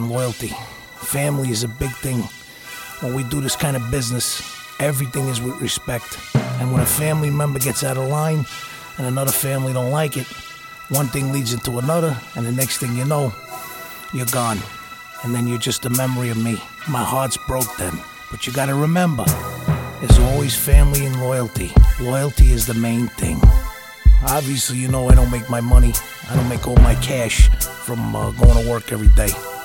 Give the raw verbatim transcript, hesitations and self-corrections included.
and loyalty. Family is a big thing. When we do this kind of business, everything is with respect. And when a family member gets out of line and another family don't like it, one thing leads into another, and the next thing you know, you're gone. And then you're just a memory of me. My heart's broke then. But you gotta remember, there's always family and loyalty. Loyalty is the main thing. Obviously, you know I don't make my money. I don't make all my cash from uh, going to work every day.